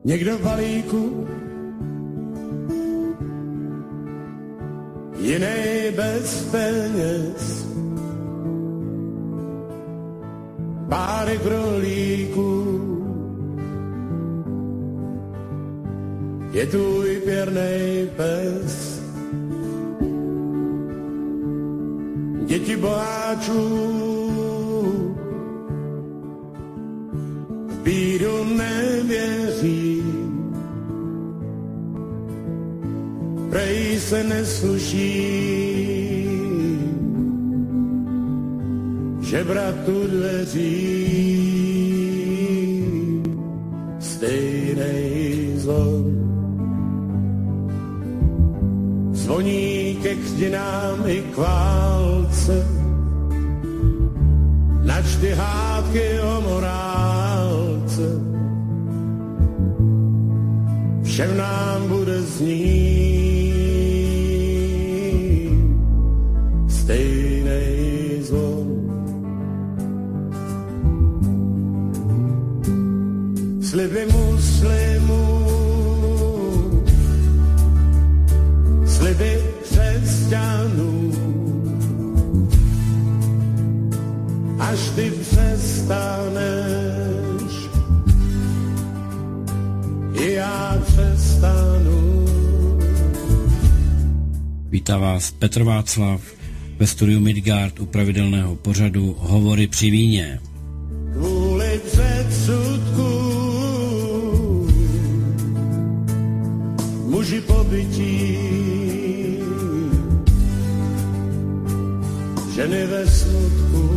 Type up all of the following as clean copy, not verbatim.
někdo v balíku, jiný bez peněz, párek rohlíků, je tvůj pěrnej pes. Děti boháčů v bídu nevěří, prej se nesluší žebratu dveří, stejnej zvon zvoní ke křtinám i k válce, načty hádky o morálce, všem nám bude znít stejnej zvon. Sliby muslimů, sliby křesťanů, až ty přestaneš, i já přestanu. Vítá vás Petr Václav ve studiu Midgard u pravidelného pořadu Hovory při víně. Kvůli předsudku muži pobytí, ženy ve smutku,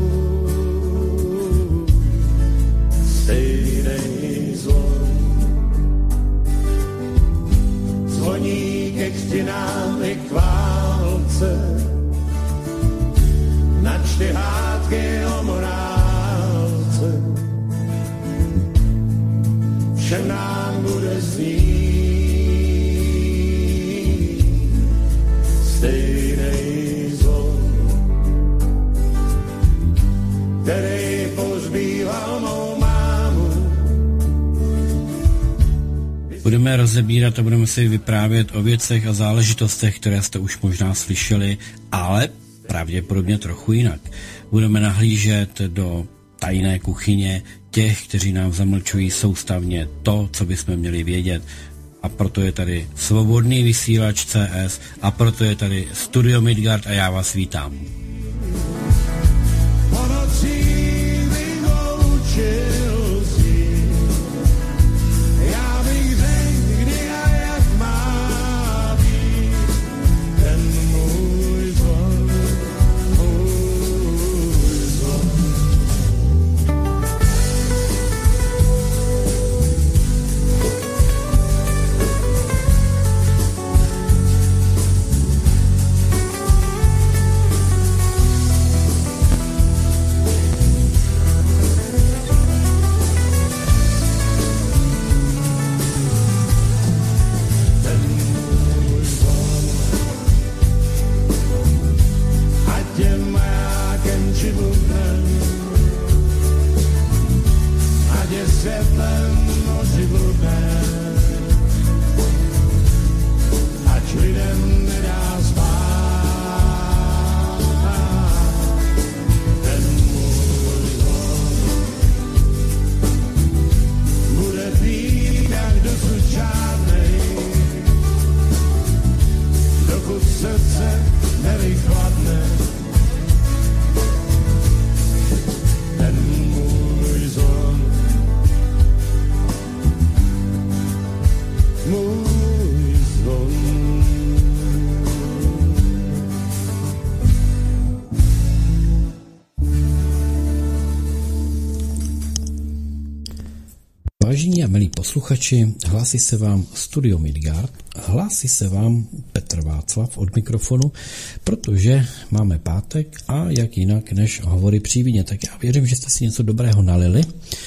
stejnej zvon zvoní ke křtinám i k válce, načty hádky o morálce, všem nám bude znít stejnej zvon, který pozbýval mou mámu. Budeme rozebírat a budeme si vyprávět o věcech a záležitostech, které jste už možná slyšeli, ale pravděpodobně trochu jinak. Budeme nahlížet do tajné kuchyně těch, kteří nám zamlčují soustavně to, co bychom měli vědět. A proto je tady Svobodný vysílač CS a proto je tady Studio Midgard a já vás vítám. Vážení a milí posluchači, hlásí se vám Studio Midgard, hlásí se vám Petr Václav od mikrofonu, protože máme pátek a jak jinak než Hovory při víně. Tak já věřím, že jste si něco dobrého nalili,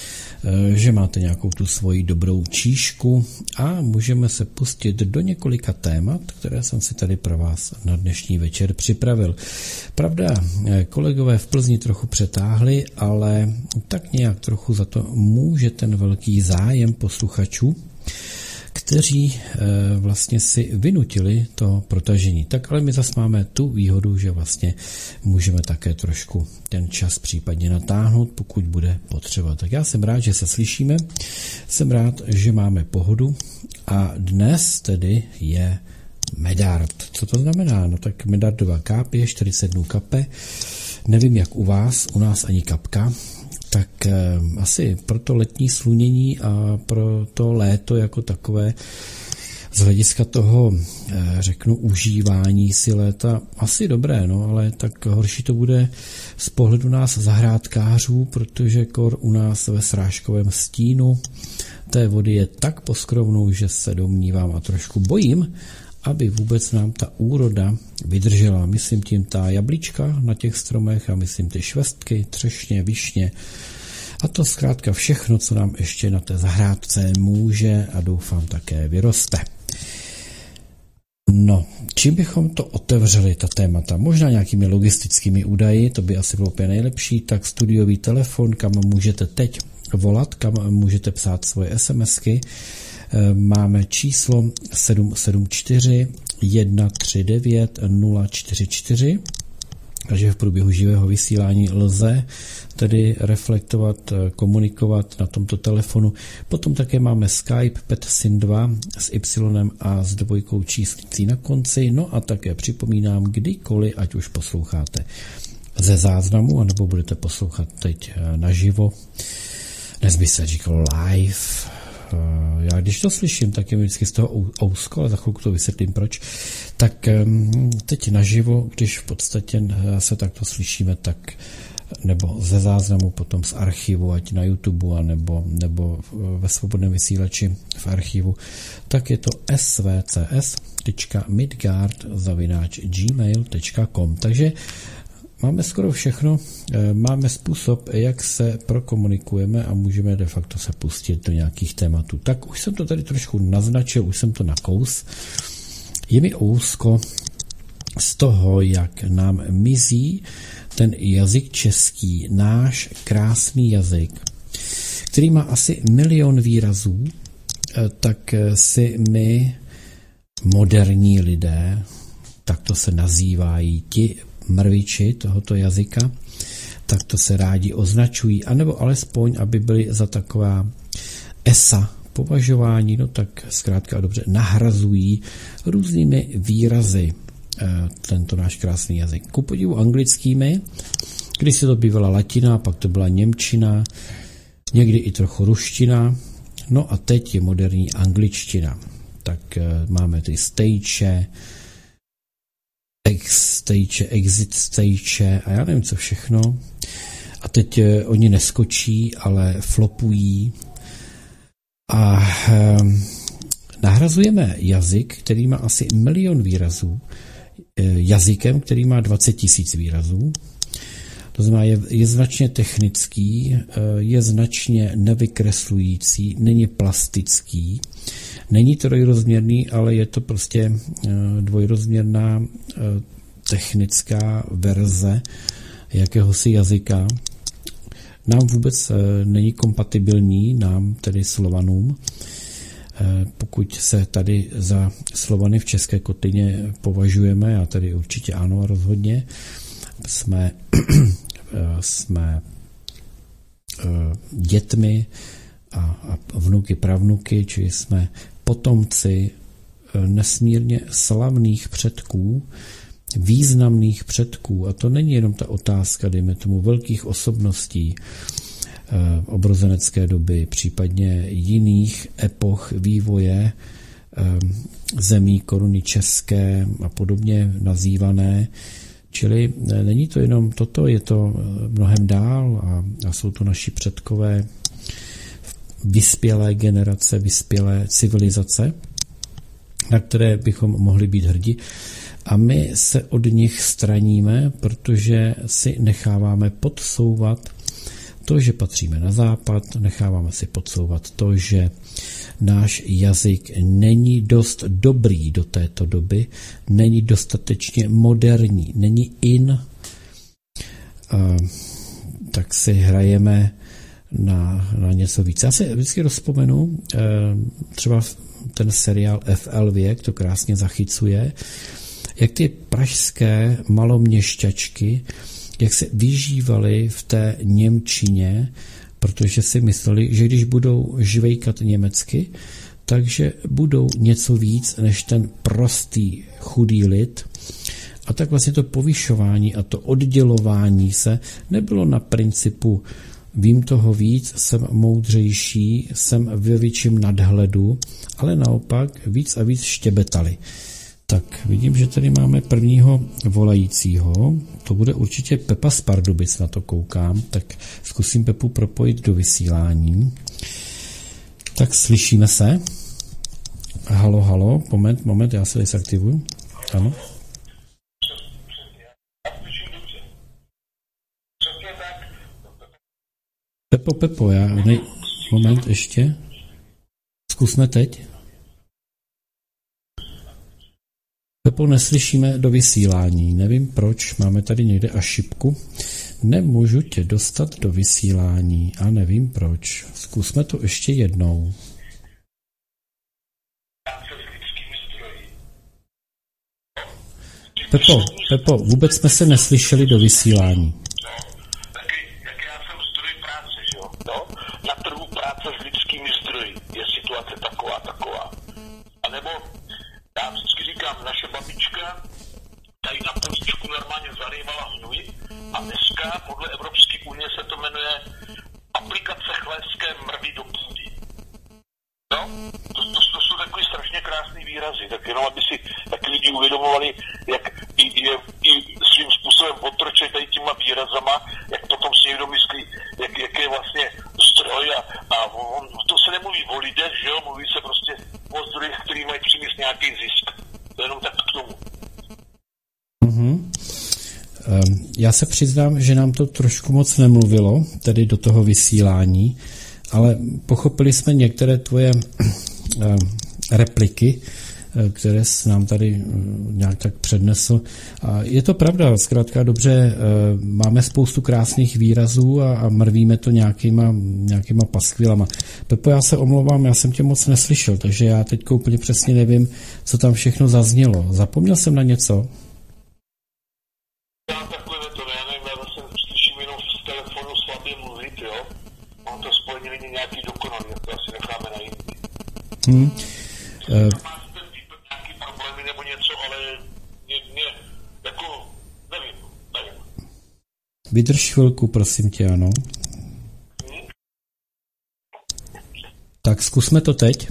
že máte nějakou tu svoji dobrou číšku a můžeme se pustit do několika témat, které jsem si tady pro vás na dnešní večer připravil. Pravda, kolegové v Plzni trochu přetáhli, ale tak nějak trochu za to může ten velký zájem posluchačů. kteří vlastně si vynutili to protažení. Tak ale my zase máme tu výhodu, že vlastně můžeme také trošku ten čas případně natáhnout, pokud bude potřeba. Tak já jsem rád, že se slyšíme, jsem rád, že máme pohodu a dnes tedy je Medard. Co to znamená? No tak Medardova káp je 40 dnů kape, nevím jak u vás, u nás ani kapka, tak asi pro to letní slunění a pro to léto jako takové z hlediska toho, řeknu, užívání si léta asi dobré, no, ale tak horší to bude z pohledu nás zahrádkářů, protože kor u nás ve srážkovém stínu té vody je tak poskrovnou, že se domnívám a trošku bojím, aby vůbec nám ta úroda vydržela. Myslím tím ta jablíčka na těch stromech a myslím ty švestky, třešně, višně a to zkrátka všechno, co nám ještě na té zahrádce může a doufám také vyroste. No, čím bychom to otevřeli, ta témata? Možná nějakými logistickými údaji, to by asi bylo úplně nejlepší, tak studiový telefon, kam můžete teď volat, kam můžete psát svoje SMSky. Máme číslo 774 139 044, takže v průběhu živého vysílání lze tedy reflektovat, komunikovat na tomto telefonu. Potom také máme Skype PetSyn2 s Y a s 2 číslicí na konci. No a také připomínám, kdykoliv, ať už posloucháte ze záznamu, anebo budete poslouchat teď naživo. Dnes by se říkalo live. Já když to slyším, tak je mi vždycky z toho ousko, ale za chvilku to vysvětlím proč. Tak teď naživo, když v podstatě se takto slyšíme, tak nebo ze záznamu, potom z archivu, ať na YouTube, nebo ve svobodném vysílači v archivu, tak je to svcs.midgard@gmail.com. Takže máme skoro všechno, máme způsob, jak se prokomunikujeme a můžeme de facto se pustit do nějakých tématů. Tak už jsem to tady trošku naznačil, už jsem to nakous. Je mi úzko z toho, jak nám mizí ten jazyk český, náš krásný jazyk, který má asi 1 milion výrazů, tak si my, moderní lidé, takto se nazývají ti mrviči tohoto jazyka, tak to se rádi označují, anebo alespoň, aby byli za taková esa považování, no tak zkrátka a dobře nahrazují různými výrazy tento náš krásný jazyk. Ku podivu anglickými, když se to bývala latina, pak to byla němčina, někdy i trochu ruština, no a teď je moderní angličtina. Tak máme ty stage, exit stage a já nevím co všechno. A teď oni neskočí, ale flopují a nahrazujeme jazyk, který má asi 1 milion výrazů, jazykem, který má 20 000 výrazů. To znamená, je značně technický, je značně nevykreslující, není plastický, není trojrozměrný, ale je to prostě dvojrozměrná technická verze jakéhosi jazyka. Nám vůbec není kompatibilní, nám tedy Slovanům. Pokud se tady za Slovany v České Kotyně považujeme, a tady určitě ano, rozhodně, jsme dětmi a vnuky, pravnuky, čili jsme potomci nesmírně slavných předků, významných předků. A to není jenom ta otázka, dejme tomu, velkých osobností obrozenecké doby, případně jiných epoch vývoje zemí koruny české a podobně nazývané. Čili není to jenom toto, je to mnohem dál a jsou to naši předkové, vyspělé generace, vyspělé civilizace, na které bychom mohli být hrdí. A my se od nich straníme, protože si necháváme podsouvat to, že patříme na západ, necháváme si podsouvat to, že náš jazyk není dost dobrý do této doby, není dostatečně moderní, není in, tak si hrajeme na něco víc. Já si vždycky rozpomenu třeba ten seriál FL Věk to krásně zachycuje, jak ty pražské maloměšťačky, jak se vyžívaly v té němčině, protože si mysleli, že když budou žvejkat německy, takže budou něco víc než ten prostý chudý lid. A tak vlastně to povyšování a to oddělování se nebylo na principu vím toho víc, jsem moudřejší, jsem ve větším nadhledu, ale naopak víc a víc štěbetali. Tak vidím, že tady máme prvního volajícího. To bude určitě Pepa z Pardubic, na to koukám. Tak zkusím Pepu propojit do vysílání. Tak slyšíme se. Halo, moment, já se desaktivuju. Ano. Pepo, moment ještě. Zkusme teď. Pepo, neslyšíme do vysílání. Nevím proč, máme tady někde až šipku. Nemůžu tě dostat do vysílání a nevím proč. Zkusme to ještě jednou. Pepo, vůbec jsme se neslyšeli do vysílání. Jaký já jsem zdroj práce, že jo? No? Na trhu práce s lidskými zdroji je situace taková. A nebo já vždycky říkám, naše babička tady na políčku normálně zarývala hnůj a dneska podle Evropské unie se to jmenuje aplikace chlévské mrvy do půdy. No? To jsou takový strašně krásný výrazy, tak jenom aby si taky lidi uvědomovali, jak i svým způsobem otročej tady těma výrazama, jak potom si někdo myslí, jak je vlastně zdroj a to se nemluví o lidech, že jo, mluví se prostě o zdrojích, který mají přinést nějaký zisk. To je jenom tak k tomu. Já se přiznám, že nám to trošku moc nemluvilo, tedy do toho vysílání, ale pochopili jsme některé tvoje repliky, které jsi nám tady nějak tak přednesl. A je to pravda, zkrátka dobře, máme spoustu krásných výrazů a mrvíme to nějakýma paskvilama. Pepo, já se omlouvám, já jsem tě moc neslyšel, takže já teď úplně přesně nevím, co tam všechno zaznělo. Zapomněl jsem na něco? Já takhle to nevím, já zase slyším jenom z telefonu slabě mluvit, jo. Mám to spojení není nějaký dokonalý, to asi necháme na jiný. Nějaký problémy nebo něco, ale mě jako nevím. Vydrž chvilku, prosím tě, ano. Tak zkusme to teď.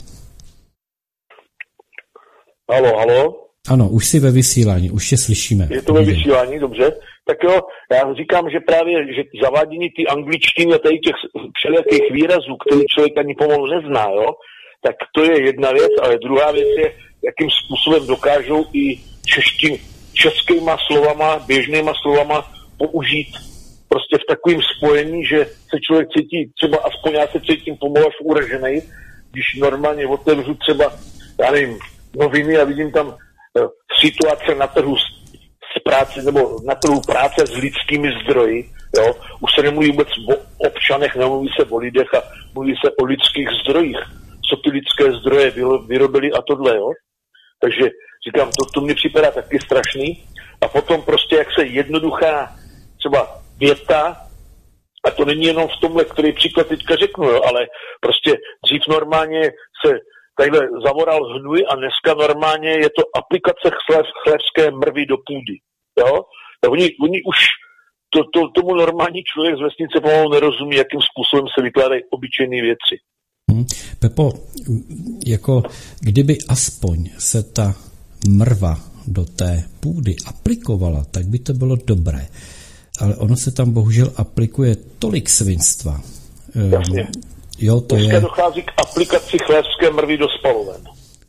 Halo? Ano, už jsi ve vysílání, už tě slyšíme. Je to ve vysílání, dobře. Tak jo, já říkám, že právě že zavádění ty angličtiny a tady těch všelijakých výrazů, který člověk ani pomalu nezná, jo, tak to je jedna věc, ale druhá věc je, jakým způsobem dokážou i českýma slovama, běžnýma slovama použít prostě v takovém spojení, že se člověk cítí, třeba aspoň já se cítím pomalu až uražený, když normálně otevřu třeba, já nevím, noviny a vidím tam situace na trhu s práce, nebo na trhu práce s lidskými zdroji, jo. Už se nemluví vůbec o občanech, nemluví se o lidech a mluví se o lidských zdrojích. Co ty lidské zdroje vyrobili a tohle, jo. Takže říkám, to mi připadá taky strašný. A potom prostě, jak se jednoduchá třeba věta, a to není jenom v tomhle, který příklad teďka řeknu, jo, ale prostě dřív normálně se tadyhle zavoral hnůj a dneska normálně je to aplikace chlévské mrvy do půdy. Jo? Oni už tomu normální člověk z vesnice pomalu nerozumí, jakým způsobem se vykládají obyčejné věci. Pepo, jako kdyby aspoň se ta mrva do té půdy aplikovala, tak by to bylo dobré. Ale ono se tam bohužel aplikuje tolik svinstva. Jasně. Jo, to dneska je... dochází k aplikaci chlévské mrvy do spaloven.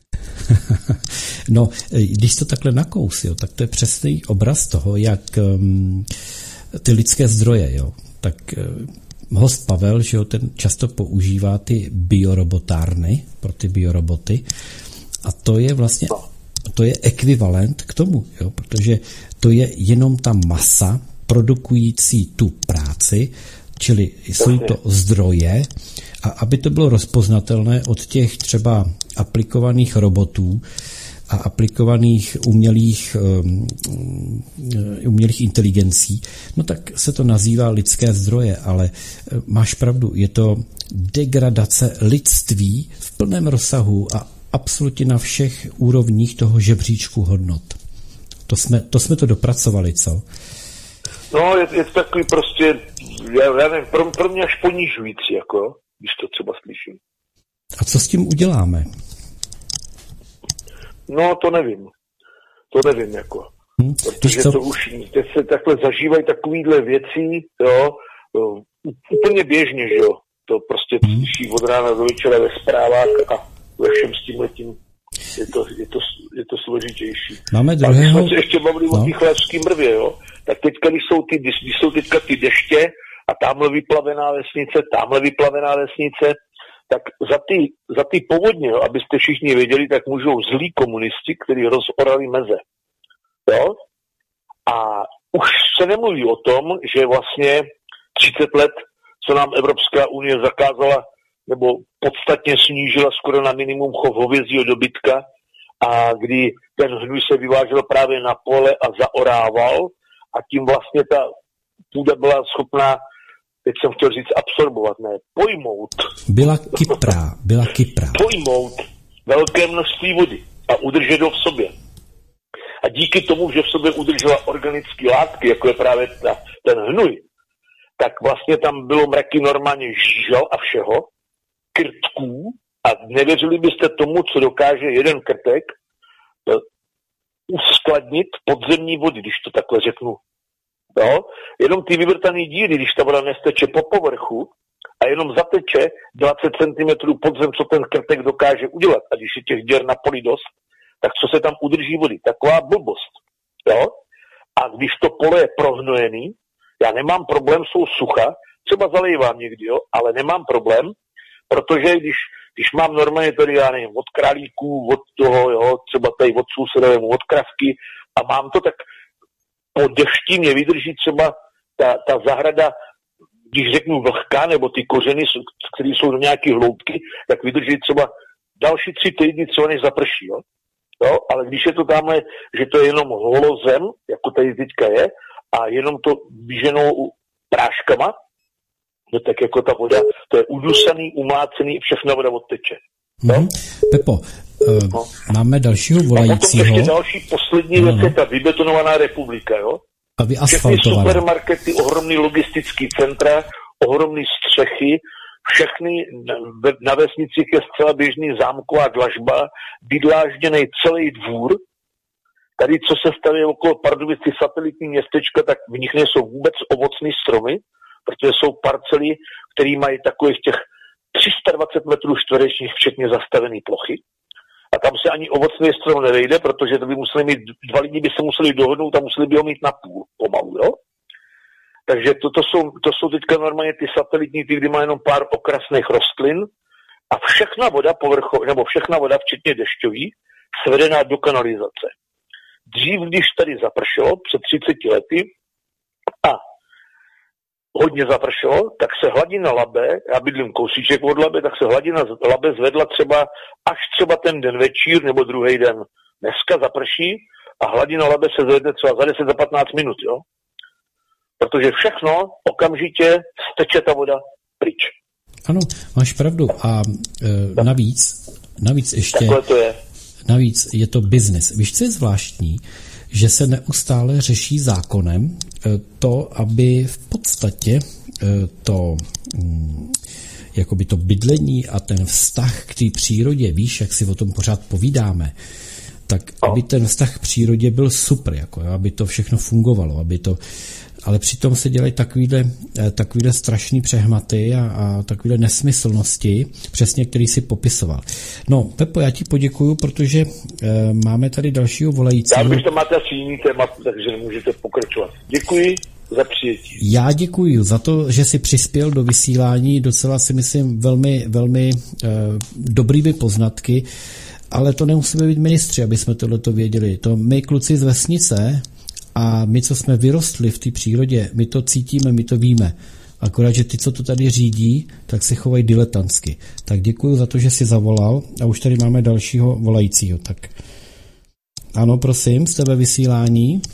No, když to takhle nakous, jo, tak to je přesný obraz toho, jak ty lidské zdroje, jo, tak host Pavel, že jo, ten často používá ty biorobotárny pro ty bioroboty a to je vlastně, to je ekvivalent k tomu, jo, protože to je jenom ta masa produkující tu práci, Čili jsou to zdroje, a aby to bylo rozpoznatelné od těch třeba aplikovaných robotů a aplikovaných umělých inteligencí, no tak se to nazývá lidské zdroje, ale máš pravdu, je to degradace lidství v plném rozsahu a absolutně na všech úrovních toho žebříčku hodnot. To jsme to dopracovali, co? No, je to takový prostě, já nevím, pro mě až ponižující, jako, když to třeba slyším. A co s tím uděláme? No, to nevím, jako. Protože to už, teď se takhle zažívají takovýhle věcí, jo, úplně běžně, že jo. To prostě slyší od rána do večera ve zprávách a ve všem s tímhletím je to složitější. Máme druhého... A když jsme se ještě bavili o té Chlevské mrvě, jo, tak teďka, když jsou teďka ty deště a tamhle vyplavená vesnice, tak za ty povodně, jo, abyste všichni věděli, tak můžou zlí komunisti, kteří rozorali meze. Jo? A už se nemluví o tom, že vlastně 30 let, co nám Evropská unie zakázala, nebo podstatně snížila skoro na minimum chov hovězího dobytka, a kdy ten hnůj se vyvážel právě na pole a zaorával, a tím vlastně ta půda byla schopná, teď jsem chtěl říct absorbovat, ne, pojmout. Byla kyprá. Pojmout velké množství vody a udržet ho v sobě. A díky tomu, že v sobě udržela organické látky, jako je právě ten hnůj, tak vlastně tam bylo mraky normálně žížal a všeho, krtků, a nevěřili byste tomu, co dokáže jeden krtek uskladnit podzemní vody, když to takhle řeknu. Jo? Jenom ty vyvrtané díry, když ta voda nesteče po povrchu a jenom zateče 20 cm podzem, co ten krtek dokáže udělat. A když je těch děr na poli dost, tak co se tam udrží vody? Taková blbost. Jo? A když to pole je prohnojený, já nemám problém, jsou sucha, třeba zalejvám někdy, jo? Ale nemám problém, protože když mám normálně tady, já nevím, od králíků, od toho, jo, třeba tady od sousedovému, od kravky, a mám to, tak po dešti mě vydrží třeba ta zahrada, když řeknu vlhká, nebo ty kořeny, které jsou do nějaké hloubky, tak vydrží třeba další 3 týdny, co než zaprší, jo. Jo, ale když je to tamhle, že to je jenom holozem, jako tady teďka je, a jenom to vyženou práškama, no tak jako ta voda, to je udusaný, umlácený, všechna voda odteče. No? Pepo, máme dalšího volajícího. A potom ještě další poslední věc je ta vybetonovaná republika, jo? A všechny supermarkety, ohromný logistický centra, ohromný střechy, všechny na vesnicích je zcela běžný zámková dlažba, vydlážděný celý dvůr. Tady, co se staví okolo Pardubici satelitní městečka, tak v nich nejsou vůbec ovocné stromy, protože jsou parcely, které mají takových těch 320 metrů čtverečních, včetně zastavené plochy. A tam se ani ovocný strom nevejde, protože to by museli mít, 2 lidi by se museli dohodnout a museli by ho mít na půl pomalu, jo? Takže to jsou teďka normálně ty satelitní, kdy má jenom pár okrasných rostlin a všechna voda, včetně dešťový, svedená do kanalizace. Dřív, když tady zapršelo, před 30 lety, a hodně zapršelo, tak se hladina Labe, já bydlím kousíček od Labe, tak se hladina Labe zvedla až třeba ten den večír nebo druhý den. Dneska zaprší a hladina Labe se zvedne třeba za 10, za 15 minut, jo? Protože všechno okamžitě steče ta voda pryč. Ano, máš pravdu. A navíc ještě... Takhle to je. Navíc je to biznis. Víš, co je zvláštní? Že se neustále řeší zákonem to, aby v podstatě jakoby to bydlení a ten vztah k té přírodě, víš, jak si o tom pořád povídáme, tak aby ten vztah k přírodě byl super, jako, aby to všechno fungovalo, ale přitom se dělají takovýhle strašný přehmaty a takovýhle nesmyslnosti, přesně který si popisoval. No, Pepo, já ti poděkuju, protože máme tady dalšího volajícího. Já bych to máte asi jiný téma, takže můžete pokračovat. Děkuji za přijetí. Já děkuji za to, že jsi přispěl do vysílání, docela si myslím velmi, velmi dobrými poznatky, ale to nemusíme být ministři, aby jsme tohleto věděli. To my, kluci z vesnice, a my, co jsme vyrostli v té přírodě, my to cítíme, my to víme. Akorát, že ty, co to tady řídí, tak se chovají diletantsky. Tak děkuji za to, že jsi zavolal a už tady máme dalšího volajícího. Tak ano, prosím, z tebe vysílání.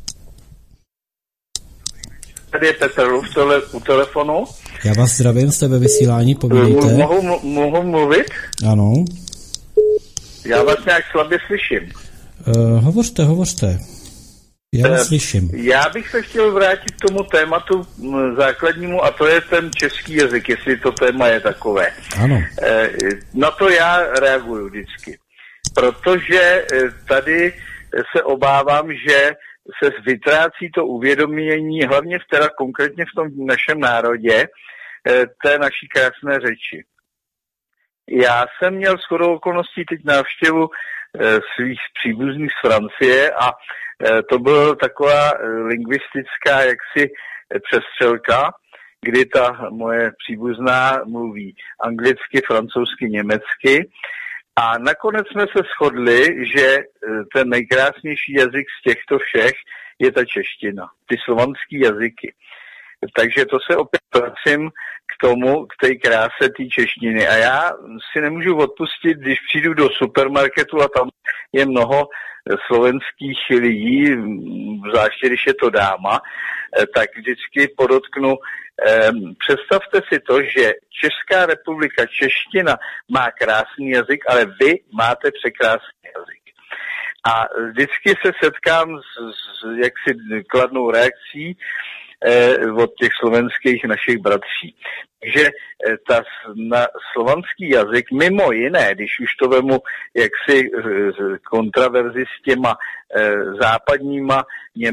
Tady je Petr u telefonu. Já vás zdravím, z tebe vysílání, povídejte. Mohu mluvit? Ano. Já vás nějak slabě slyším. Hovořte. Já vás slyším. Já bych se chtěl vrátit k tomu tématu základnímu, a to je ten český jazyk, jestli to téma je takové. Ano. Na to já reaguju vždycky. Protože tady se obávám, že se vytrácí to uvědomění, hlavně konkrétně v tom našem národě, té naší krásné řeči. Já jsem měl shodou okolností teď návštěvu svých příbuzných z Francie a to byla taková lingvistická jaksi přestřelka, kdy ta moje příbuzná mluví anglicky, francouzsky, německy. A nakonec jsme se shodli, že ten nejkrásnější jazyk z těchto všech je ta čeština, ty slovanský jazyky. Takže to se opět vracím k té kráse té češtiny. A já si nemůžu odpustit, když přijdu do supermarketu a tam je mnoho slovenských lidí, zvláště když je to dáma, tak vždycky podotknu, představte si to, že Česká republika, čeština má krásný jazyk, ale vy máte překrásný jazyk. A vždycky se setkám s jaksi kladnou reakcí od těch slovenských našich bratří. Takže na slovanský jazyk, mimo jiné, když už to vemu jaksi kontraverzi s těma západníma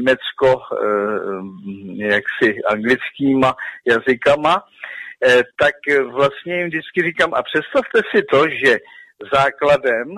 jaksi anglickýma jazykama, tak vlastně jim vždycky říkám, a představte si to, že základem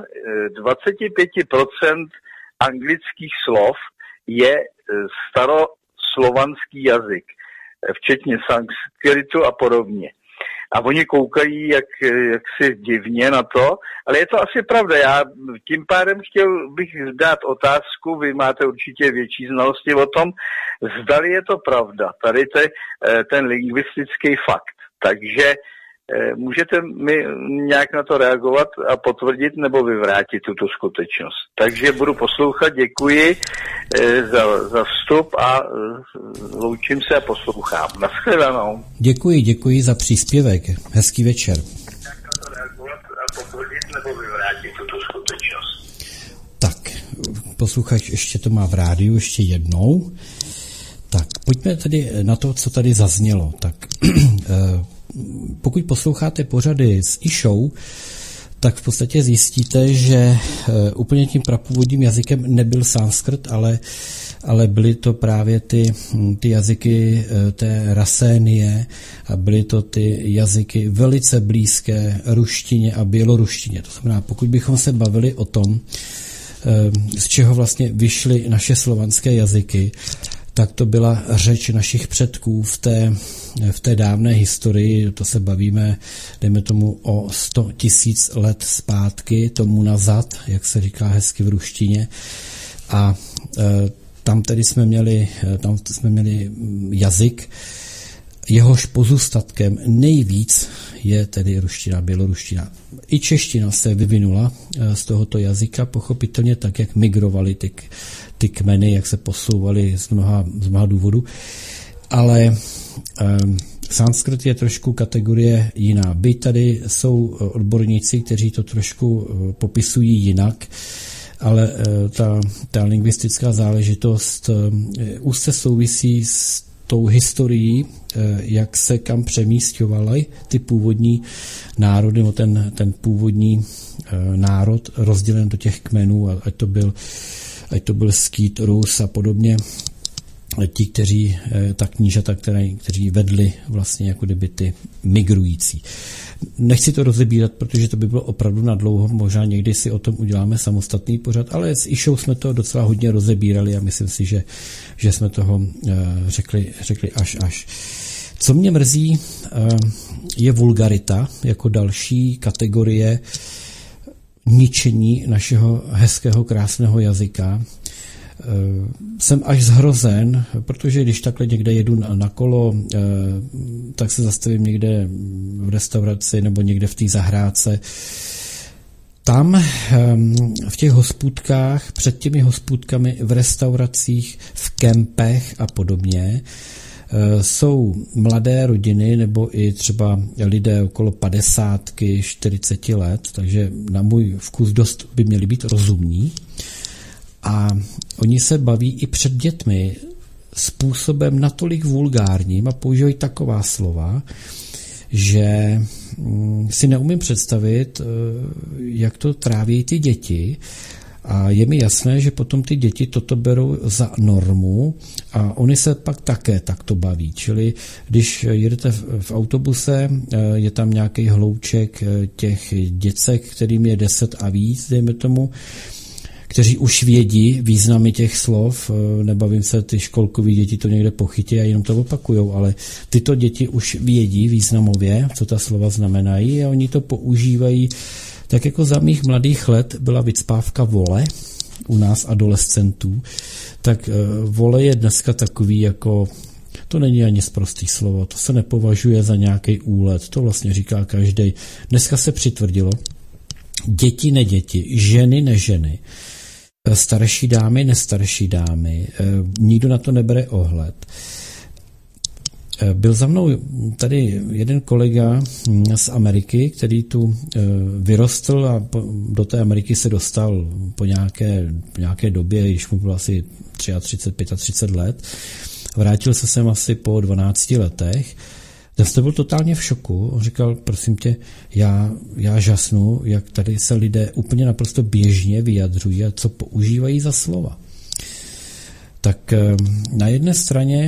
25% anglických slov je staroslovanský jazyk, včetně sanskritu a podobně. A oni koukají jaksi divně na to, ale je to asi pravda. Já tím pádem chtěl bych dát otázku, vy máte určitě větší znalosti o tom, zdali je to pravda. Tady ten lingvistický fakt. Takže můžete mi nějak na to reagovat a potvrdit nebo vyvrátit tuto skutečnost. Takže budu poslouchat, děkuji za vstup a loučím se a poslouchám. Naschledanou. Děkuji za příspěvek. Hezký večer. Jak na to reagovat a potvrdit nebo vyvrátit tuto skutečnost. Tak, posluchač ještě to má v rádiu ještě jednou. Tak, pojďme tedy na to, co tady zaznělo. Tak pokud posloucháte pořady s e-show, tak v podstatě zjistíte, že úplně tím prapůvodním jazykem nebyl sanskrt, ale byly to právě ty jazyky té Rasénie a byly to ty jazyky velice blízké ruštině a běloruštině. To znamená, pokud bychom se bavili o tom, z čeho vlastně vyšly naše slovanské jazyky, tak to byla řeč našich předků v té dávné historii, to se bavíme, dejme tomu, o 100 000 let zpátky, tomu nazad, jak se říká hezky v ruštině. A tam tedy jsme měli jazyk, jehož pozůstatkem nejvíc je tedy ruština, běloruština. I čeština se vyvinula z tohoto jazyka, pochopitelně tak, jak migrovaly ty kmeny, jak se posouvaly z mnoha důvodů. Ale sanskrt je trošku kategorie jiná. Byť tady jsou odborníci, kteří to trošku popisují jinak, ale ta lingvistická záležitost úzce souvisí s tou historií, jak se kam přemísťovaly ty původní národy, no ten původní národ rozdělen do těch kmenů, ať to byl Skýt, Rus a podobně, ti, ta knížata, kteří vedli vlastně jako kdyby ty migrující. Nechci to rozebírat, protože to by bylo opravdu na dlouho, možná někdy si o tom uděláme samostatný pořad, ale s Išou jsme to docela hodně rozebírali a myslím si, že jsme toho řekli až. Co mě mrzí, je vulgarita jako další kategorie ničení našeho hezkého, krásného jazyka. jsem až zhrozen, protože když takhle někde jedu na kolo, tak se zastavím někde v restauraci nebo někde v té zahrádce. Tam v těch hospůdkách, před těmi hospůdkami, v restauracích, v kempech a podobně jsou mladé rodiny nebo i třeba lidé okolo 50, 40 let, takže na můj vkus dost by měli být rozumní. A oni se baví i před dětmi způsobem natolik vulgárním a používají taková slova, že si neumím představit, jak to tráví ty děti. A je mi jasné, že potom ty děti toto berou za normu a oni se pak také takto baví. Čili když jedete v autobuse, je tam nějaký hlouček těch děcek, kterým je 10 a víc, dejme tomu, kteří už vědí významy těch slov, nebavím se, ty školkový děti to někde pochytí a jenom to opakujou, ale tyto děti už vědí významově, co ta slova znamenají a oni to používají. Tak jako za mých mladých let byla vycpávka vole u nás adolescentů, tak vole je dneska takový jako, to není ani sprostý slovo, to se nepovažuje za nějaký úlet, to vlastně říká každej. Dneska se přitvrdilo, děti neděti, ženy neženy, starší dámy nestarší dámy, nikdo na to nebere ohled. Byl za mnou tady jeden kolega z Ameriky, který tu vyrostl a do té Ameriky se dostal po nějaké době, když mu bylo asi 33, 35 let. Vrátil se sem asi po 12 letech. Ten byl totálně v šoku. On říkal, prosím tě, já žasnu, jak tady se lidé úplně naprosto běžně vyjadřují a co používají za slova. Tak na jedné straně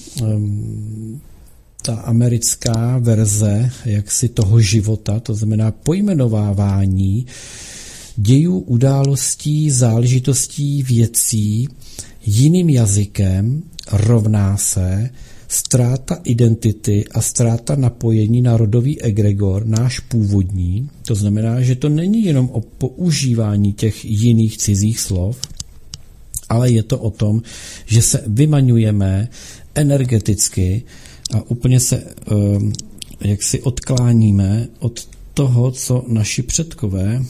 ta americká verze jaksi toho života, to znamená pojmenovávání dějů, událostí, záležitostí, věcí jiným jazykem rovná se ztráta identity a ztráta napojení na rodový egregor, náš původní. To znamená, že to není jenom o používání těch jiných cizích slov, ale je to o tom, že se vymaňujeme energeticky a úplně se jaksi odkláníme od toho, co naši předkové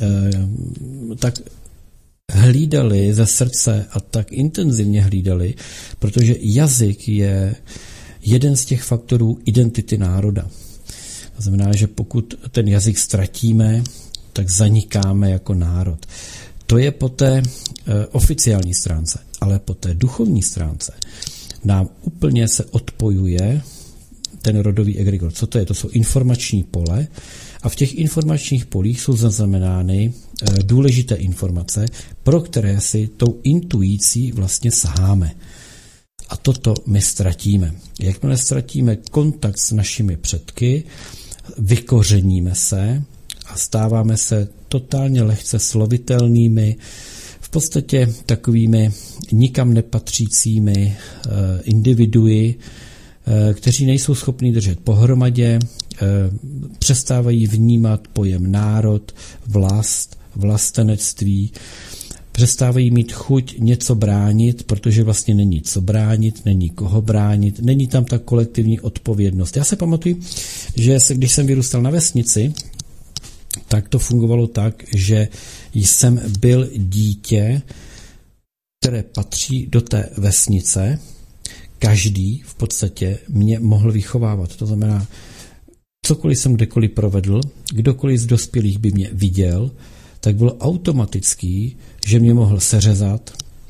tak hlídali ze srdce a tak intenzivně hlídali, protože jazyk je jeden z těch faktorů identity národa. To znamená, že pokud ten jazyk ztratíme, tak zanikáme jako národ. To je po té oficiální stránce, ale po té duchovní stránce nám úplně se odpojuje ten rodový egregor. Co to je? To jsou informační pole a v těch informačních polích jsou zaznamenány důležité informace, pro které si tou intuicí vlastně saháme. A toto my ztratíme. Jakmile ztratíme kontakt s našimi předky, vykořeníme se a stáváme se totálně lehce slovitelnými, v podstatě takovými nikam nepatřícími individui, kteří nejsou schopni držet pohromadě, přestávají vnímat pojem národ, vlast, vlastenectví, přestávají mít chuť něco bránit, protože vlastně není co bránit, není koho bránit, není tam ta kolektivní odpovědnost. Já se pamatuju, že když jsem vyrůstal na vesnici, tak to fungovalo tak, že jsem byl dítě, které patří do té vesnice. Každý v podstatě mě mohl vychovávat. To znamená, cokoliv jsem kdekoliv provedl, kdokoliv z dospělých by mě viděl, tak bylo automatický, že mě mohl seřezat,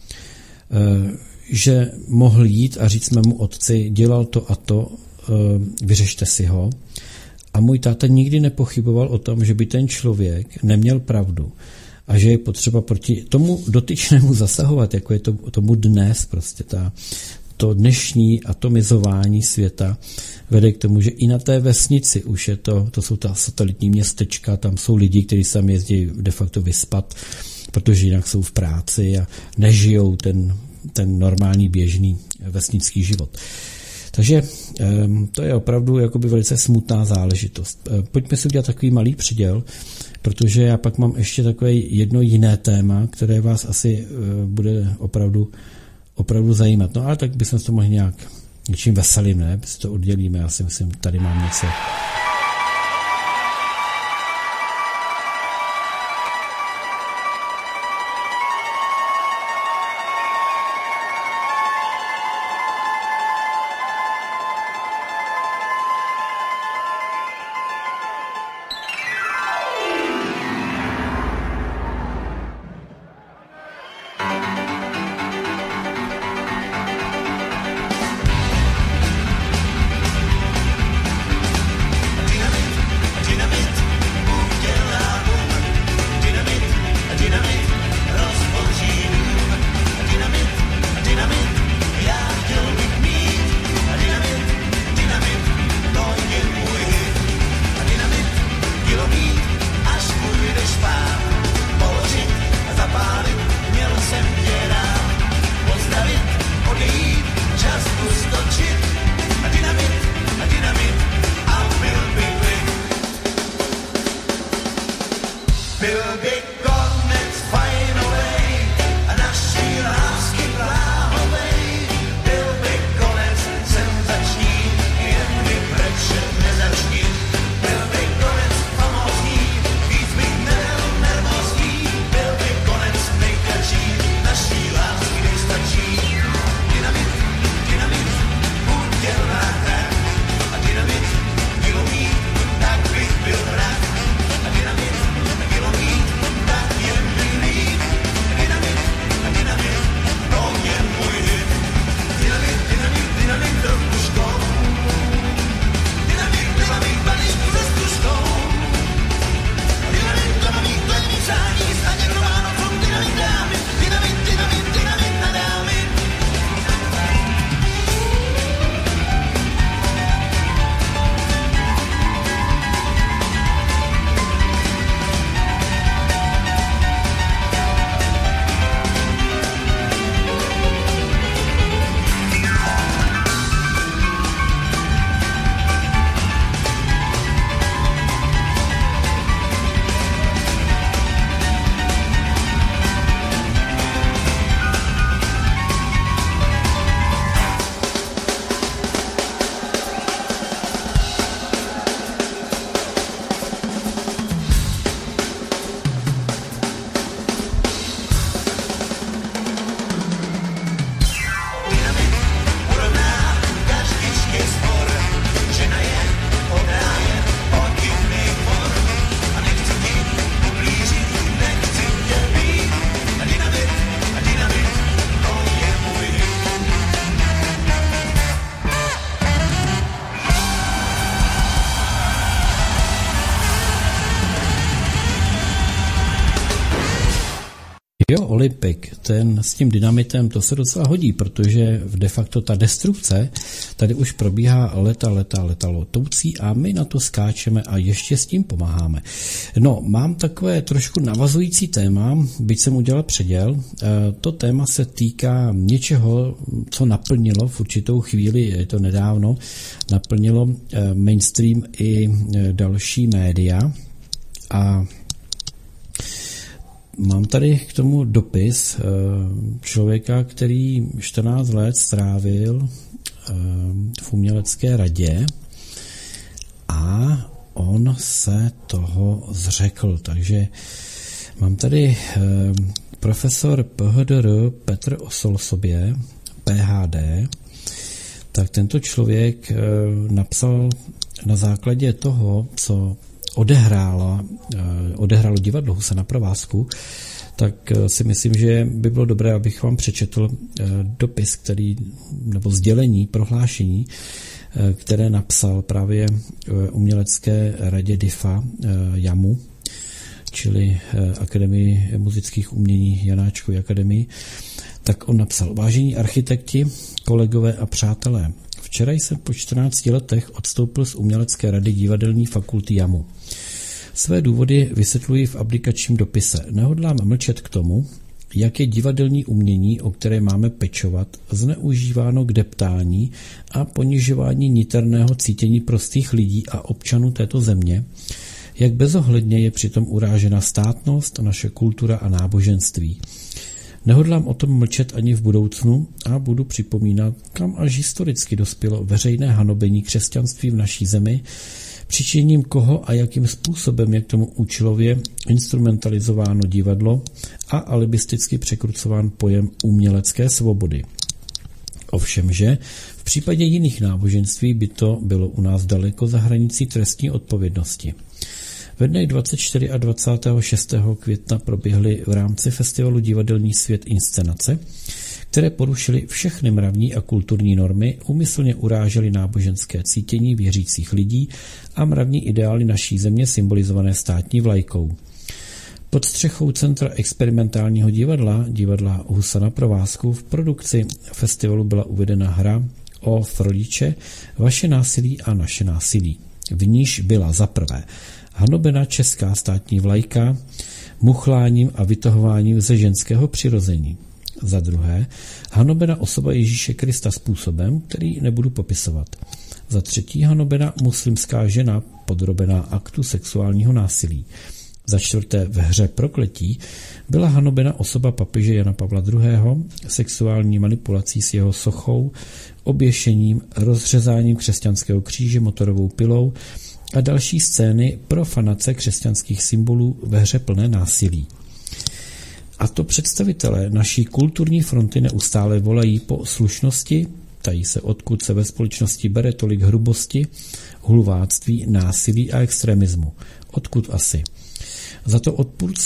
že mohl jít a říct mému otci, dělal to a to, vyřešte si ho. A můj táta nikdy nepochyboval o tom, že by ten člověk neměl pravdu a že je potřeba proti tomu dotyčnému zasahovat, jako je to tomu dnes prostě to dnešní atomizování světa vede k tomu, že i na té vesnici už je to jsou ta satelitní městečka, tam jsou lidi, kteří se tam jezdí de facto vyspat, protože jinak jsou v práci a nežijou ten normální běžný vesnický život. Takže to je opravdu jakoby velice smutná záležitost. Pojďme si udělat takový malý předěl, protože já pak mám ještě takové jedno jiné téma, které vás asi bude opravdu zajímat. No ale tak bychom to mohli nějak něčím veselým, ne? Si to oddělíme, já si myslím, tady mám něco. Jo, Olympik, ten s tím dynamitem, to se docela hodí, protože de facto ta destrukce tady už probíhá leta letoucí a my na to skáčeme a ještě s tím pomáháme. No, mám takové trošku navazující téma, byť jsem udělal předěl. To téma se týká něčeho, co naplnilo v určitou chvíli, je to nedávno, naplnilo mainstream i další média a mám tady k tomu dopis člověka, který 14 let strávil v umělecké radě a on se toho zřekl. Takže mám tady profesor PHDR Petr Osolsobě, PhD, tak tento člověk napsal na základě toho, co odehrálo divadlo Husa na provázku, tak si myslím, že by bylo dobré, abych vám přečetl dopis, nebo sdělení, prohlášení, které napsal právě umělecké radě DIFA JAMU, čili Akademii muzických umění Janáčkovy akademii. Tak on napsal: Vážení architekti, kolegové a přátelé, včera jsem po 14 letech odstoupil z umělecké rady divadelní fakulty JAMU. Své důvody vysvětluji v abdikačním dopise. Nehodlám mlčet k tomu, jak je divadelní umění, o které máme pečovat, zneužíváno k deptání a ponižování niterného cítění prostých lidí a občanů této země, jak bezohledně je přitom urážena státnost, naše kultura a náboženství. Nehodlám o tom mlčet ani v budoucnu a budu připomínat, kam až historicky dospělo veřejné hanobení křesťanství v naší zemi, přičiněním koho a jakým způsobem je k tomu účelově instrumentalizováno divadlo a alibisticky překrucován pojem umělecké svobody. Ovšemže v případě jiných náboženství by to bylo u nás daleko za hranicí trestní odpovědnosti. Ve dnech 24 a 26. května proběhly v rámci festivalu Divadelní svět inscenace, které porušily všechny mravní a kulturní normy, úmyslně urážely náboženské cítění věřících lidí a mravní ideály naší země symbolizované státní vlajkou. Pod střechou Centra experimentálního divadla Husa na provázku v produkci festivalu byla uvedena hra o Frodiče, Vaše násilí a naše násilí. V níž byla za prvé hanobena česká státní vlajka muchláním a vytahováním ze ženského přirození. Za druhé, hanobena osoba Ježíše Krista způsobem, který nebudu popisovat. Za třetí, hanobena muslimská žena podrobená aktu sexuálního násilí. Za čtvrté, v hře Prokletí byla hanobena osoba papeže Jana Pavla II. Sexuální manipulací s jeho sochou, oběšením, rozřezáním křesťanského kříže motorovou pilou a další scény profanace křesťanských symbolů ve hře plné násilí. A to představitelé naší kulturní fronty neustále volají po slušnosti, tají se, odkud se ve společnosti bere tolik hrubosti, hulváctví, násilí a extremismu. Odkud asi? Za to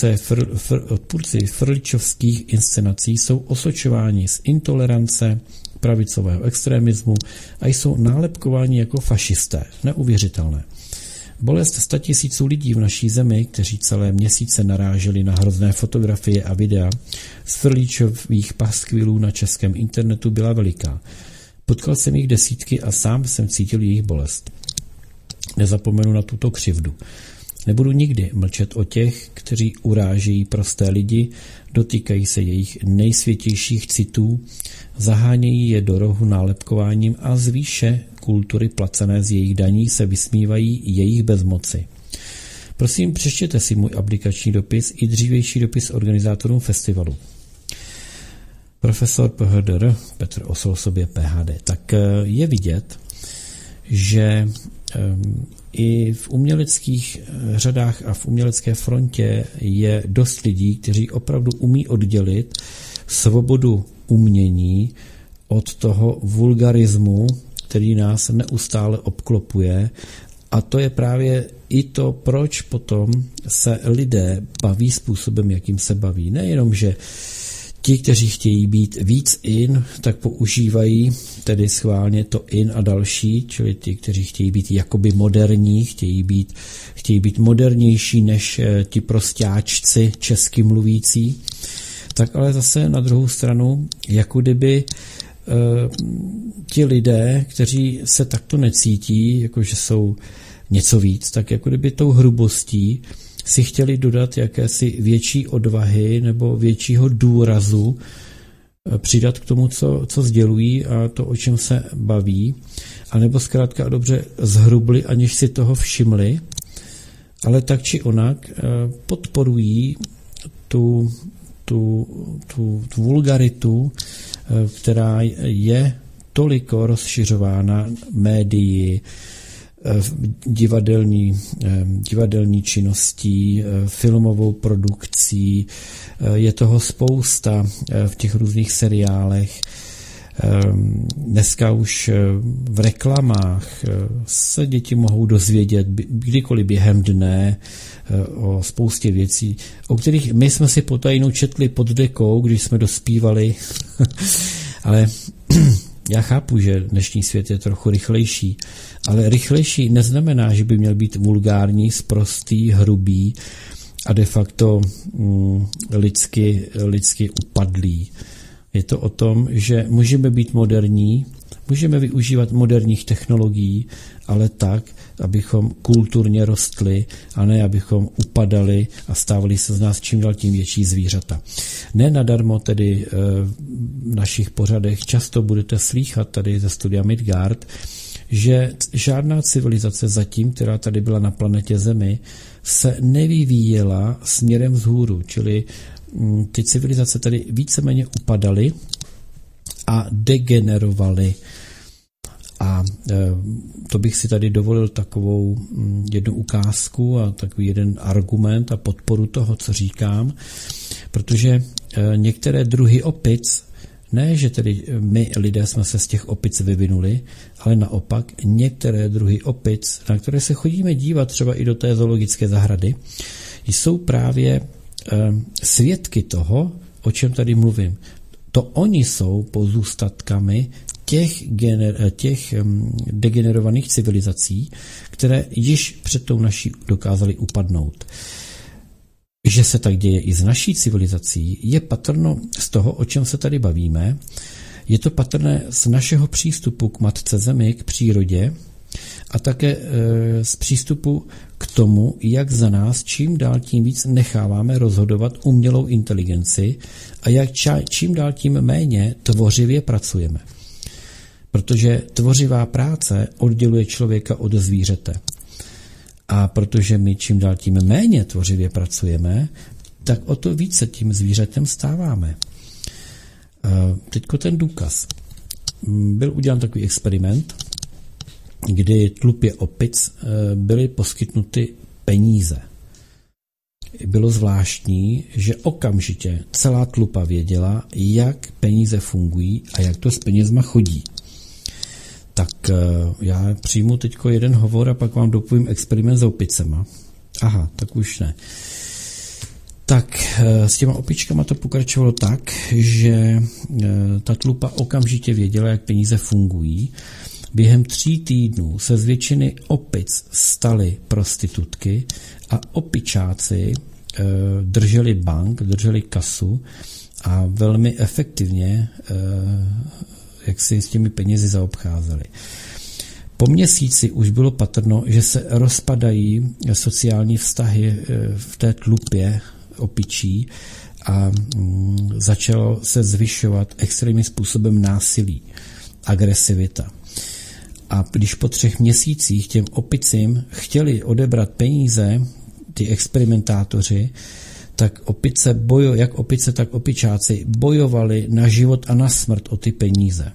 odpůrci frličovských inscenací jsou osočováni z intolerance, pravicového extremismu a jsou nálepkováni jako fašisté. Neuvěřitelné. Bolest 100 000 lidí v naší zemi, kteří celé měsíce naráželi na hrozné fotografie a videa z frlíčových paskvilů na českém internetu, byla veliká. Potkal jsem jich desítky a sám jsem cítil jejich bolest. Nezapomenu na tuto křivdu. Nebudu nikdy mlčet o těch, kteří urážejí prosté lidi, dotýkají se jejich nejsvětějších citů, zahánějí je do rohu nálepkováním a z výše kultury placené z jejich daní se vysmívají jejich bezmoci. Prosím, přečtěte si můj aplikační dopis i dřívější dopis organizátorům festivalu. Profesor PHDR, Petr Osol sobě PhD. Tak je vidět, že i v uměleckých řadách a v umělecké frontě je dost lidí, kteří opravdu umí oddělit svobodu umění od toho vulgarismu, který nás neustále obklopuje. A to je právě i to, proč potom se lidé baví způsobem, jakým se baví. Nejenom, že ti, kteří chtějí být víc in, tak používají tedy schválně to in a další, čili ti, kteří chtějí být jakoby moderní, chtějí být modernější než ti prostáčci česky mluvící, tak ale zase na druhou stranu, jako kdyby ti lidé, kteří se takto necítí, jakože jsou něco víc, tak jako kdyby tou hrubostí si chtěli dodat jakési větší odvahy nebo většího důrazu, přidat k tomu, co sdělují a to, o čem se baví, anebo zkrátka a dobře zhrubli, aniž si toho všimli, ale tak či onak podporují tu vulgaritu, která je toliko rozšiřována médii, divadelní činností, filmovou produkcí, je toho spousta v těch různých seriálech. Dneska už v reklamách se děti mohou dozvědět kdykoliv během dne o spoustě věcí, o kterých my jsme si potajnou četli pod dekou, když jsme dospívali, ale já chápu, že dnešní svět je trochu rychlejší, ale rychlejší neznamená, že by měl být vulgární, sprostý, hrubý a de facto lidsky upadlý. Je to o tom, že můžeme být moderní, můžeme využívat moderních technologií, ale tak, abychom kulturně rostli a ne, abychom upadali a stávali se z nás čím dál tím větší zvířata. Ne nadarmo tedy v našich pořadech často budete slýchat tady ze studia Midgard, že žádná civilizace zatím, která tady byla na planetě Zemi, se nevyvíjela směrem vzhůru, čili ty civilizace tady víceméně upadaly a degenerovaly. A to bych si tady dovolil takovou jednu ukázku a takový jeden argument a podporu toho, co říkám, protože některé druhy opic, ne, že tedy my lidé jsme se z těch opic vyvinuli, ale naopak některé druhy opic, na které se chodíme dívat třeba i do té zoologické zahrady, jsou právě svědky toho, o čem tady mluvím. To oni jsou pozůstatkami těch degenerovaných civilizací, které již před tou naší dokázali upadnout. Že se tak děje i s naší civilizací, je patrno z toho, o čem se tady bavíme. Je to patrné z našeho přístupu k Matce Zemi, k přírodě a také z přístupu k tomu, jak za nás čím dál tím víc necháváme rozhodovat umělou inteligenci a jak čím dál tím méně tvořivě pracujeme. Protože tvořivá práce odděluje člověka od zvířete. A protože my čím dál tím méně tvořivě pracujeme, tak o to více tím zvířetem stáváme. Teďko ten důkaz. Byl udělán takový experiment, kdy tlupě opic byly poskytnuty peníze. Bylo zvláštní, že okamžitě celá tlupa věděla, jak peníze fungují a jak to s penězma chodí. Tak já přijmu teďko jeden hovor a pak vám dopovím experiment s opicema. Aha, tak už ne. Tak s těma opičkama to pokračovalo tak, že ta tlupa okamžitě věděla, jak peníze fungují. Během 3 týdnů se z většiny opic staly prostitutky a opičáci drželi bank, drželi kasu a velmi efektivně jak si s těmi penězi zaobcházeli. Po měsíci už bylo patrno, že se rozpadají sociální vztahy v té tlupě opičí a začalo se zvyšovat extrémním způsobem násilí, agresivita. A když po 3 měsících těm opicím chtěli odebrat peníze, ty experimentátoři, tak jak opice, tak opičáci bojovali na život a na smrt o ty peníze.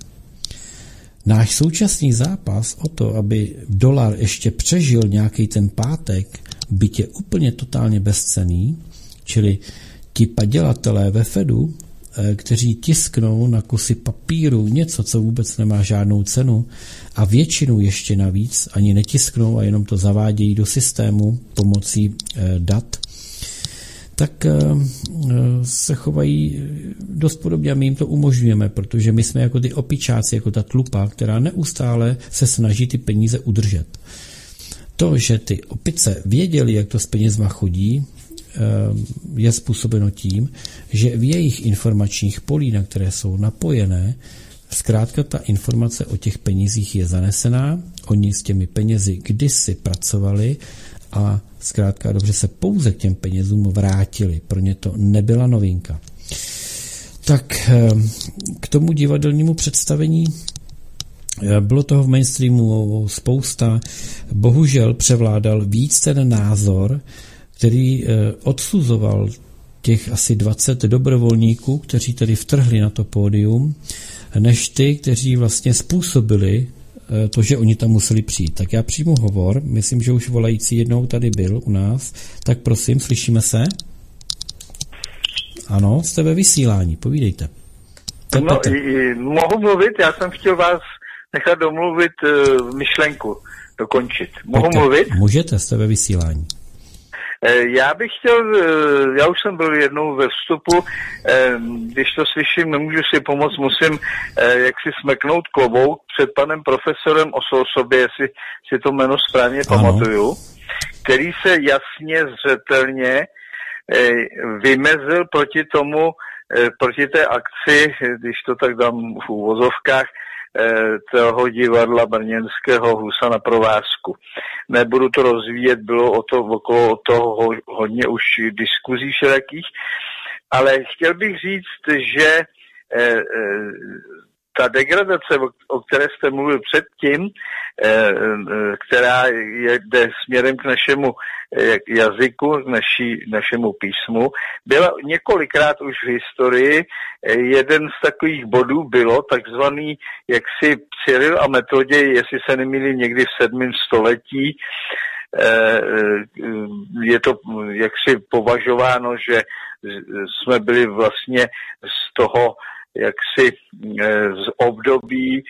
Náš současný zápas o to, aby dolar ještě přežil nějaký ten pátek, byť je úplně totálně bezcenný, čili ti padělatelé ve Fedu, kteří tisknou na kusy papíru něco, co vůbec nemá žádnou cenu a většinu ještě navíc ani netisknou a jenom to zavádějí do systému pomocí dat, tak se chovají dost podobně a my jim to umožňujeme, protože my jsme jako ty opičáci, jako ta tlupa, která neustále se snaží ty peníze udržet. To, že ty opice věděli, jak to s penězma chodí, je způsobeno tím, že v jejich informačních polí, na které jsou napojené, zkrátka ta informace o těch penězích je zanesená, oni s těmi penězi kdysi pracovali a zkrátka dobře se pouze k těm penězům vrátili. Pro ně to nebyla novinka. Tak k tomu divadelnímu představení bylo toho v mainstreamu spousta. Bohužel převládal víc ten názor, který odsuzoval těch asi 20 dobrovolníků, kteří tedy vtrhli na to pódium, než ty, kteří vlastně způsobili to, že oni tam museli přijít. Tak já přijmu hovor, myslím, že už volající jednou tady byl u nás, tak prosím, slyšíme se? Ano, jste ve vysílání, povídejte. No, mohu mluvit, já jsem chtěl vás nechat domluvit myšlenku, dokončit. Mohu mluvit? Můžete, jste ve vysílání. Já bych chtěl, já už jsem byl jednou ve vstupu, když to slyším, nemůžu si pomoct, musím jaksi smeknout klobouk před panem profesorem Osobě, jestli si to jméno správně pamatuju, který se jasně, zřetelně vymezil proti tomu proti té akci, když to tak dám v úvozovkách, toho divadla brněnského Husa na provázku. Nebudu to rozvíjet, bylo okolo toho hodně už diskuzí všelakých, ale chtěl bych říct, že ta degradace, o které jste mluvil předtím, která jde směrem k našemu jazyku, k našemu písmu, byla několikrát už v historii. Jeden z takových bodů bylo takzvaný jaksi Cyril a Metoděj, jestli se nemýlím, někdy v 7. století. Je to jaksi považováno, že jsme byli vlastně z toho jaksi z období,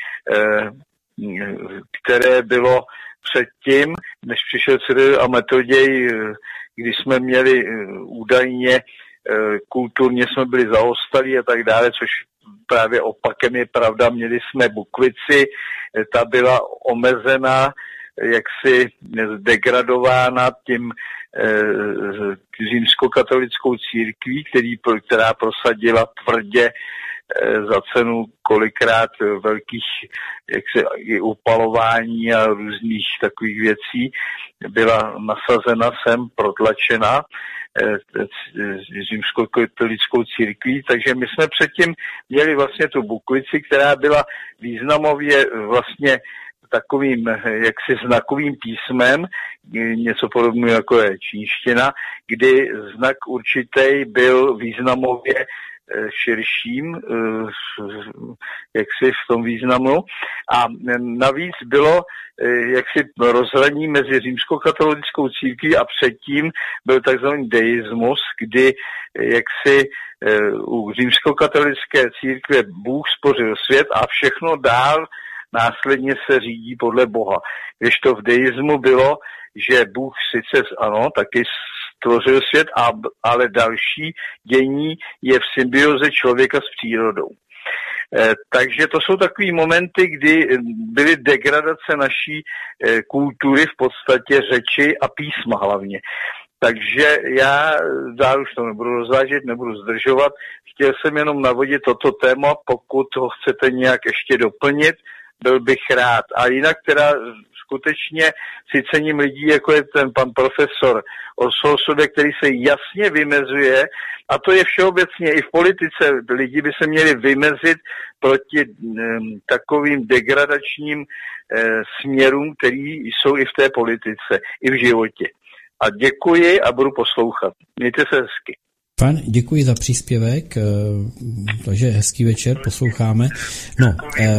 které bylo předtím, než přišel Cyril a Metoděj, kdy jsme měli údajně kulturně jsme byli zaostalí a tak dále, což právě opakem je pravda, měli jsme Bukvici, ta byla omezená, jaksi degradována tím římskokatolickou církví, která prosadila tvrdě za cenu kolikrát velkých i upalování a různých takových věcí byla nasazena sem, protlačena římskokatolickou církví, takže my jsme předtím měli vlastně tu Bukvici, která byla významově vlastně takovým jaksi znakovým písmem, něco podobného jako je čínština, kdy znak určitý byl významově širším, jaksi v tom významu. A navíc bylo jaksi rozhraní mezi římskokatolickou církví a předtím byl takzvaný deismus, kdy jaksi u římskokatolické církve Bůh stvořil svět a všechno dál následně se řídí podle Boha. Když to v deismu bylo, že Bůh sice ano, taky stvořil svět, ale další dění je v symbioze člověka s přírodou. Takže to jsou takový momenty, kdy byly degradace naší kultury, v podstatě řeči a písma hlavně. Takže já dál už to nebudu rozvážet, nebudu zdržovat. Chtěl jsem jenom navodit toto téma, pokud ho chcete nějak ještě doplnit, byl bych rád. A jinak teda skutečně si cením lidí, jako je ten pan profesor Orsolsové, který se jasně vymezuje, a to je všeobecně i v politice. Lidi by se měli vymezit proti takovým degradačním směrům, který jsou i v té politice, i v životě. A děkuji a budu poslouchat. Mějte se hezky. Pan, děkuji za příspěvek, takže hezký večer, posloucháme. No,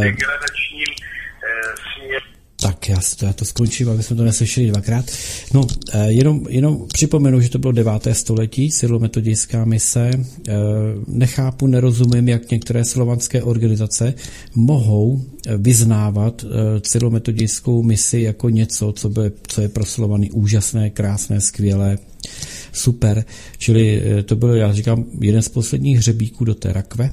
tak já to skončím, aby jsme to neslyšeli dvakrát. No, jenom připomenu, že to bylo 9. století, cyrilometodějská mise. Nechápu, nerozumím, jak některé slovanské organizace mohou vyznávat cyrilometodějskou misi jako něco, co je pro Slovany úžasné, krásné, skvělé, super. Čili to byl, já říkám, jeden z posledních hřebíků do té rakve.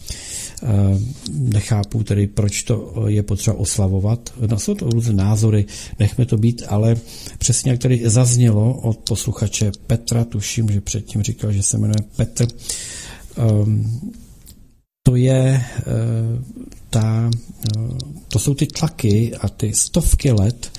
Nechápu tedy, proč to je potřeba oslavovat. No, jsou to různé názory, nechme to být, ale přesně jak tady zaznělo od posluchače Petra, tuším, že předtím říkal, že se jmenuje Petr, to jsou ty tlaky a ty stovky let,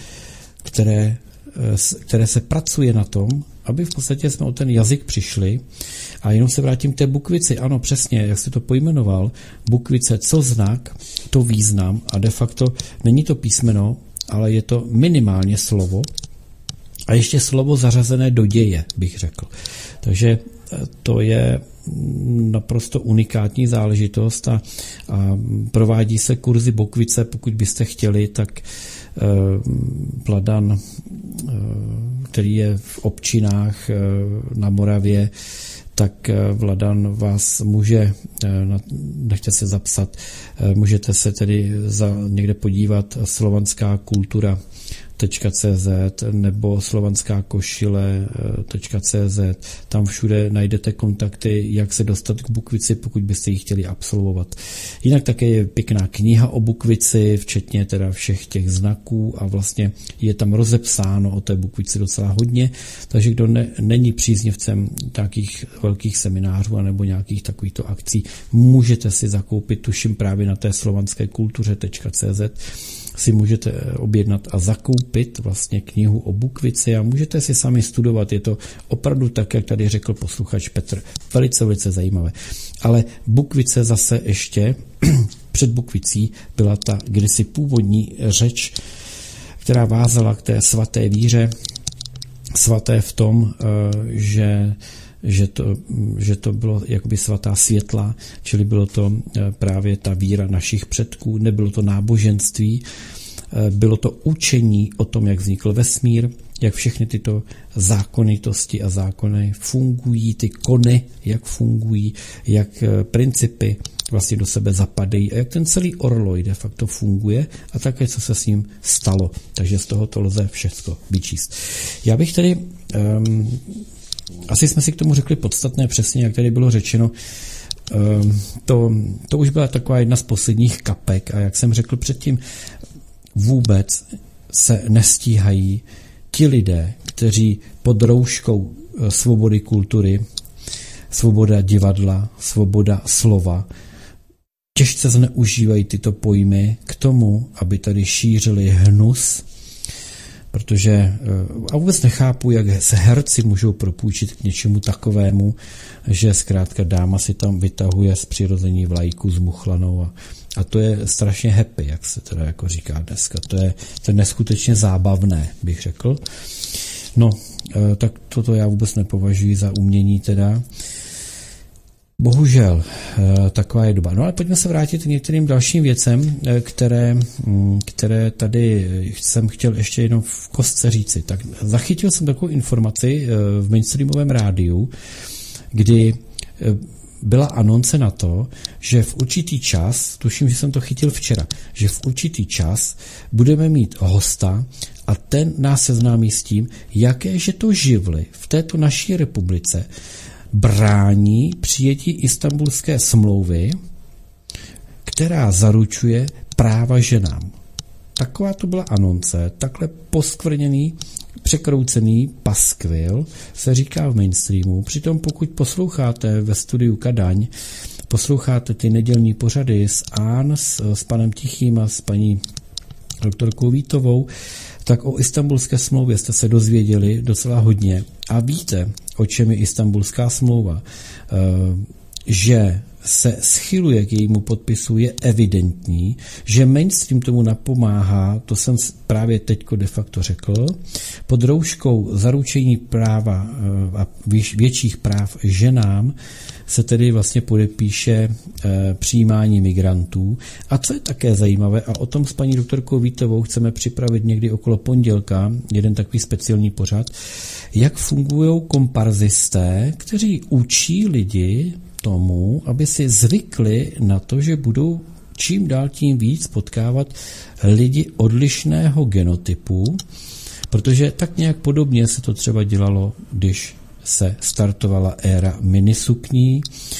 které se pracuje na tom, aby v podstatě jsme o ten jazyk přišli. A jenom se vrátím k té Bukvici. Ano, přesně, jak jste to pojmenoval, Bukvice, co znak, to význam a de facto není to písmeno, ale je to minimálně slovo a ještě slovo zařazené do děje, bych řekl. Takže to je naprosto unikátní záležitost a provádí se kurzy Bukvice, pokud byste chtěli, tak Vladan, který je v Občinách na Moravě, tak Vladan vás může, nechte se zapsat, můžete se tedy někde podívat, slovanská kultura, .cz nebo slovanskákošile.cz. Tam všude najdete kontakty, jak se dostat k Bukvici, pokud byste ji chtěli absolvovat. Jinak také je pěkná kniha o Bukvici, včetně teda všech těch znaků a vlastně je tam rozepsáno o té Bukvici docela hodně, takže kdo není příznivcem nějakých velkých seminářů nebo nějakých takovýchto akcí, můžete si zakoupit, tuším právě na té slovanské kultuře.cz si můžete objednat a zakoupit vlastně knihu o Bukvici a můžete si sami studovat. Je to opravdu tak, jak tady řekl posluchač Petr, velice, velice zajímavé. Ale Bukvice zase ještě před Bukvicí byla ta kdysi původní řeč, která vázala k té svaté víře, svaté v tom, že to bylo jakoby svatá světla, čili bylo to právě ta víra našich předků, nebylo to náboženství, bylo to učení o tom, jak vznikl vesmír, jak všechny tyto zákonitosti a zákony fungují, ty kony, jak fungují, jak principy vlastně do sebe zapadají a jak ten celý orloj de facto funguje a také, co se s ním stalo. Takže z toho to lze všechno vyčíst. Já bych tady asi jsme si k tomu řekli podstatné přesně, jak tady bylo řečeno. To už byla taková jedna z posledních kapek a jak jsem řekl předtím, vůbec se nestíhají ti lidé, kteří pod rouškou svobody kultury, svoboda divadla, svoboda slova, těžce zneužívají tyto pojmy k tomu, aby tady šířili hnus, protože a vůbec nechápu, jak se herci můžou propůjčit k něčemu takovému, že zkrátka dáma si tam vytahuje z přirození vlajku zmuchlanou a to je strašně happy, jak se teda jako říká dneska. To je neskutečně zábavné, bych řekl. No, tak toto já vůbec nepovažuji za umění teda. Bohužel, taková je doba. No ale pojďme se vrátit k některým dalším věcem, které tady jsem chtěl ještě jenom v kostce říci. Tak zachytil jsem takovou informaci v mainstreamovém rádiu, kdy byla anonce na to, že v určitý čas, tuším, že jsem to chytil včera, že v určitý čas budeme mít hosta a ten nás seznámí s tím, jakéže to živly v této naší republice brání přijetí Istanbulské smlouvy, která zaručuje práva ženám. Taková to byla anonce, takhle poskvrněný, překroucený paskvil se říká v mainstreamu. Přitom pokud posloucháte ve studiu Kadaň, posloucháte ty nedělní pořady s Án, s panem Tichým a s paní doktorkou Vítovou, tak o Istanbulské smlouvě jste se dozvěděli docela hodně a víte, o čem je Istanbulská smlouva. Že se schyluje k jejímu podpisu, je evidentní, že mainstream tomu napomáhá, to jsem právě teďko de facto řekl, pod rouškou zaručení práva a větších práv ženám se tedy vlastně podepíše přijímání migrantů. A co je také zajímavé, a o tom s paní doktorkou Vítovou chceme připravit někdy okolo pondělka, jeden takový speciální pořad, jak fungují komparzisté, kteří učí lidi tomu, aby si zvykli na to, že budou čím dál tím víc potkávat lidi odlišného genotypu, protože tak nějak podobně se to třeba dělalo, když se startovala éra minisukní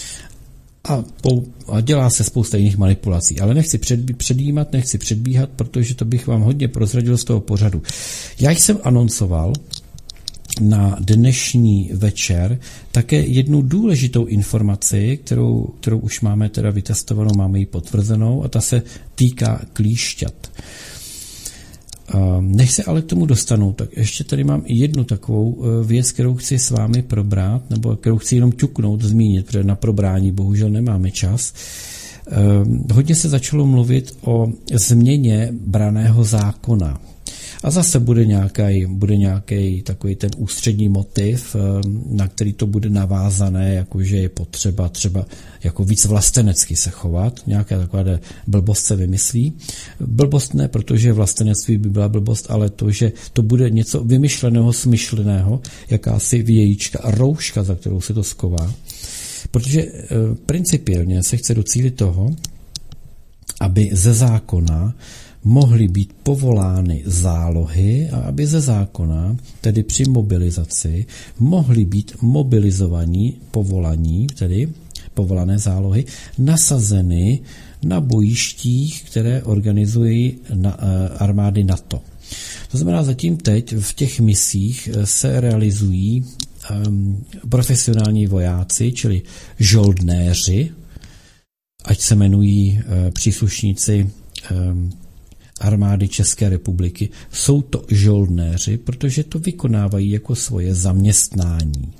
a dělá se spousta jiných manipulací. Ale nechci předjímat, nechci předbíhat, protože to bych vám hodně prozradil z toho pořadu. Já jsem anoncoval na dnešní večer také jednu důležitou informaci, kterou už máme teda vytestovanou, máme ji potvrzenou a ta se týká klíšťat. Než se ale k tomu dostanu, tak ještě tady mám i jednu takovou věc, kterou chci s vámi probrat, nebo kterou chci jenom ťuknout, zmínit, protože na probrání bohužel nemáme čas. Hodně se začalo mluvit o změně branného zákona. A zase bude nějaký takový ten ústřední motiv, na který to bude navázané, jakože je potřeba třeba jako víc vlastenecky se chovat. Nějaká taková blbost se vymyslí. Blbost ne, protože vlastenectví by byla blbost, ale to, že to bude něco vymyšleného, smyšleného, jakási vějíčka a rouška, za kterou se to sková. Protože principiálně se chce docílit toho, aby ze zákona mohly být povolány zálohy a aby ze zákona, tedy při mobilizaci, mohly být mobilizovaní, tedy povolané zálohy, nasazeny na bojištích, které organizují armády NATO. To znamená, zatím teď v těch misích se realizují profesionální vojáci, čili žoldnéři, ať se jmenují příslušníci armády České republiky. Jsou to žoldnéři, protože to vykonávají jako svoje zaměstnání.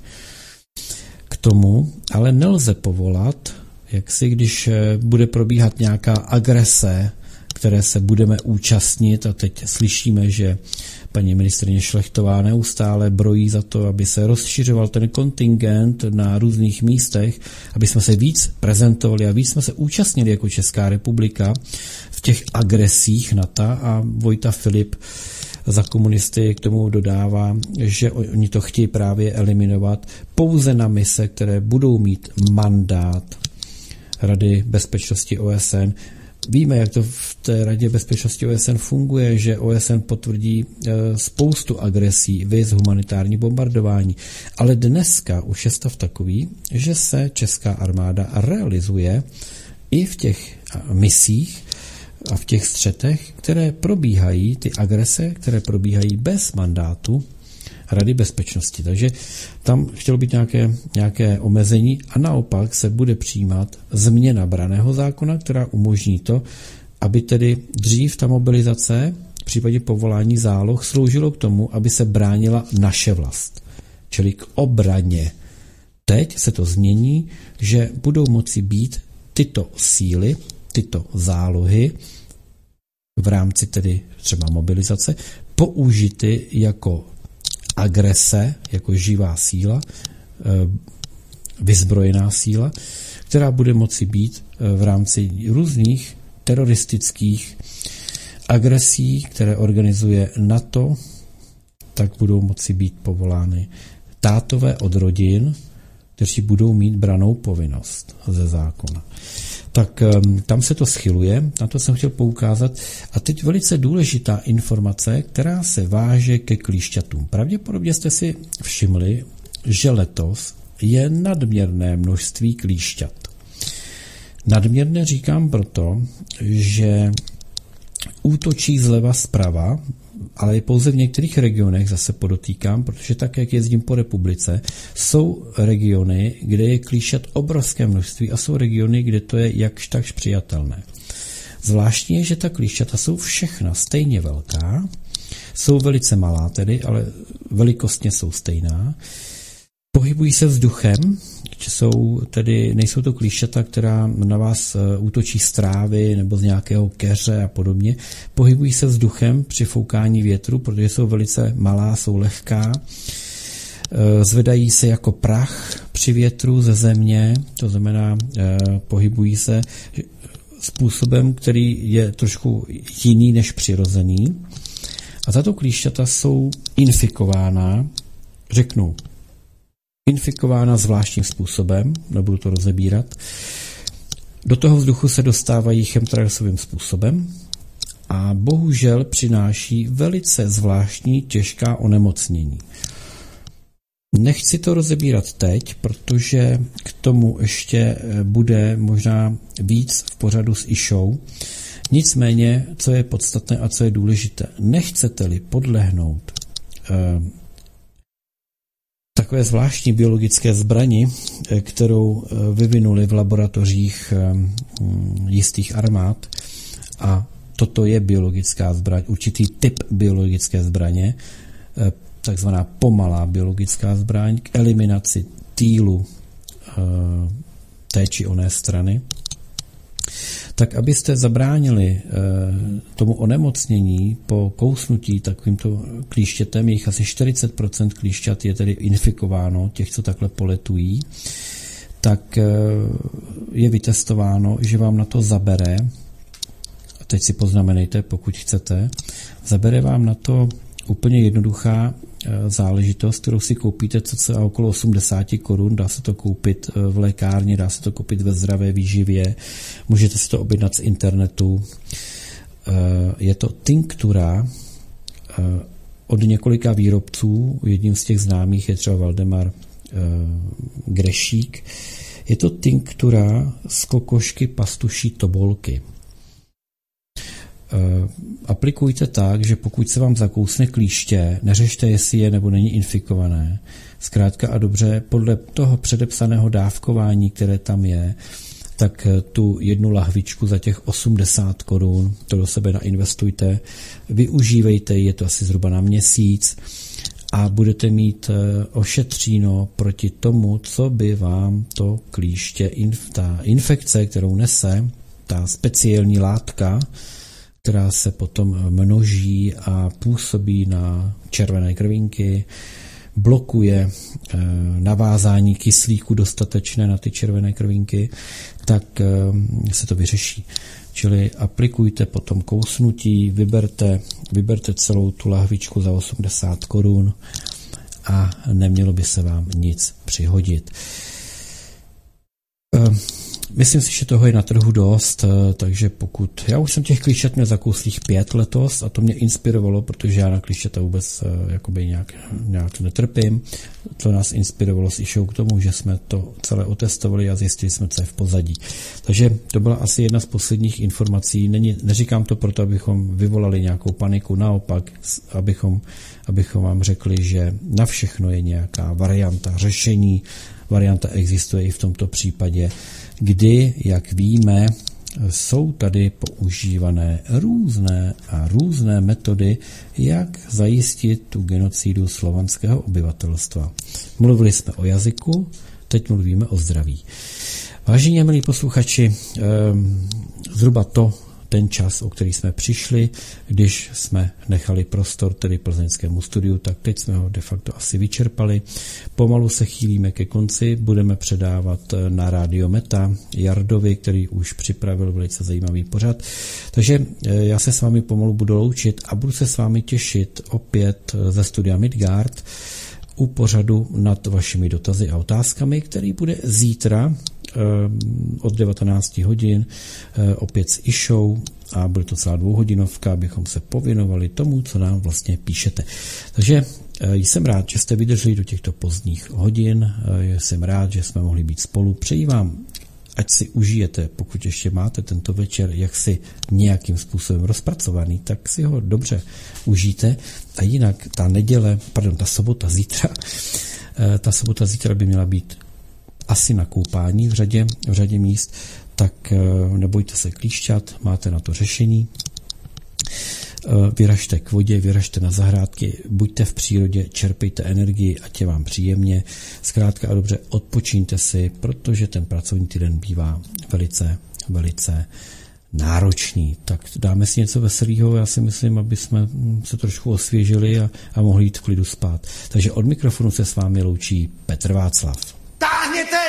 K tomu ale nelze povolat, když bude probíhat nějaká agrese, které se budeme účastnit, a teď slyšíme, že paní ministryně Šlechtová neustále brojí za to, aby se rozšiřoval ten kontingent na různých místech, aby jsme se víc prezentovali a víc jsme se účastnili jako Česká republika v těch agresích NATO, a Vojta Filip za komunisty k tomu dodává, že oni to chtějí právě eliminovat pouze na mise, které budou mít mandát Rady bezpečnosti OSN. Víme, jak to v té Radě bezpečnosti OSN funguje, že OSN potvrdí spoustu agresí, viz humanitární bombardování. Ale dneska už je stav takový, že se česká armáda realizuje i v těch misích a v těch střetech, které probíhají, ty agrese, které probíhají bez mandátu Rady bezpečnosti. Takže tam chtělo být nějaké omezení a naopak se bude přijímat změna branného zákona, která umožní to, aby tedy dřív ta mobilizace v případě povolání záloh sloužilo k tomu, aby se bránila naše vlast, čili k obraně. Teď se to změní, že budou moci být tyto síly, tyto zálohy v rámci tedy třeba mobilizace použity jako agrese, jako živá síla, vyzbrojená síla, která bude moci být v rámci různých teroristických agresí, které organizuje NATO, tak budou moci být povolány tátové od rodin, kteří budou mít brannou povinnost ze zákona. Tak tam se to schyluje, na to jsem chtěl poukázat. A teď velice důležitá informace, která se váže ke klíšťatům. Pravděpodobně jste si všimli, že letos je nadměrné množství klíšťat. Nadměrné říkám proto, že útočí zleva zprava, ale pouze v některých regionech, zase podotýkám, protože tak, jak jezdím po republice, jsou regiony, kde je klíšťat obrovské množství a jsou regiony, kde to je jakž takž přijatelné. Zvláštní je, že ta klíšťata jsou všechna stejně velká, jsou velice malá tedy, ale velikostně jsou stejná, pohybují se vzduchem, nejsou to klíšťata, která na vás útočí z trávy nebo z nějakého keře a podobně. Pohybují se vzduchem při foukání větru, protože jsou velice malá, jsou lehká. Zvedají se jako prach při větru ze země, to znamená, pohybují se způsobem, který je trošku jiný než přirozený. A tato klíšťata jsou infikována, infikována zvláštním způsobem, nebudu to rozebírat. Do toho vzduchu se dostávají chemtrailsovým způsobem a bohužel přináší velice zvláštní těžká onemocnění. Nechci to rozebírat teď, protože k tomu ještě bude možná víc v pořadu s Išou. Nicméně, co je podstatné a co je důležité, nechcete-li podlehnout takové zvláštní biologické zbrani, kterou vyvinuli v laboratořích jistých armád, a toto je biologická zbraň, určitý typ biologické zbraně, takzvaná pomalá biologická zbraň k eliminaci týlu té či oné strany, tak abyste zabránili tomu onemocnění po kousnutí takovýmto klíštětem, jich asi 40% klíšťat je tedy infikováno, těch, co takhle poletují, tak je vytestováno, že vám na to zabere, a teď si poznamenejte, pokud chcete, zabere vám na to úplně jednoduchá záležitost, kterou si koupíte cca okolo 80 korun, dá se to koupit v lékárně, dá se to koupit ve Zdravé výživě, můžete si to objednat z internetu. Je to tinktura od několika výrobců, jedním z těch známých je třeba Valdemar Grešík. Je to tinktura z kokošky pastuší tobolky. Aplikujte tak, že pokud se vám zakousne klíště, neřešte, jestli je nebo není infikované. Zkrátka a dobře, podle toho předepsaného dávkování, které tam je, tak tu jednu lahvičku za těch 80 korun, to do sebe nainvestujte, využívejte, je to asi zhruba na měsíc a budete mít ošetříno proti tomu, co by vám to klíště, ta infekce, kterou nese, ta speciální látka, která se potom množí a působí na červené krvinky, blokuje navázání kyslíku dostatečné na ty červené krvinky, tak se to vyřeší. Čili aplikujte potom kousnutí, vyberte celou tu lahvičku za 80 korun a nemělo by se vám nic přihodit. Myslím si, že toho je na trhu dost, takže já už jsem těch klišťat měl zakouslých 5 letos a to mě inspirovalo, protože já na klišťata vůbec jakoby nějak netrpím. To nás inspirovalo s Išou k tomu, že jsme to celé otestovali a zjistili jsme, co je v pozadí. Takže to byla asi jedna z posledních informací. Neříkám to proto, abychom vyvolali nějakou paniku, naopak, abychom vám řekli, že na všechno je nějaká varianta řešení. Varianta existuje i v tomto případě, kdy, jak víme, jsou tady používané různé metody, jak zajistit tu genocidu slovanského obyvatelstva. Mluvili jsme o jazyku, teď mluvíme o zdraví. Vážení a milí posluchači, zhruba ten čas, o který jsme přišli, když jsme nechali prostor tedy plzeňskému studiu, tak teď jsme ho de facto asi vyčerpali. Pomalu se chýlíme ke konci, budeme předávat na Rádio Meta Jardovi, který už připravil velice zajímavý pořad. Takže já se s vámi pomalu budu loučit a budu se s vámi těšit opět ze studia Midgard u pořadu nad vašimi dotazy a otázkami, který bude zítra od 19 hodin opět s Išou a bude to celá 2hodinovka, abychom se pověnovali tomu, co nám vlastně píšete. Takže jsem rád, že jste vydrželi do těchto pozdních hodin, jsem rád, že jsme mohli být spolu. Přeji vám, ať si užijete, pokud ještě máte tento večer jaksi nějakým způsobem rozpracovaný, tak si ho dobře užijte. A jinak ta sobota zítra by měla být asi na koupání v řadě míst, tak nebojte se klíšťat, máte na to řešení. Vyražte k vodě, vyražte na zahrádky, buďte v přírodě, čerpejte energii, ať je vám příjemně. Zkrátka a dobře odpočíňte si, protože ten pracovní týden bývá velice, velice náročný. Tak dáme si něco veselého, já si myslím, aby jsme se trošku osvěžili a mohli jít v klidu spát. Takže od mikrofonu se s vámi loučí Petr Václav. Táhněte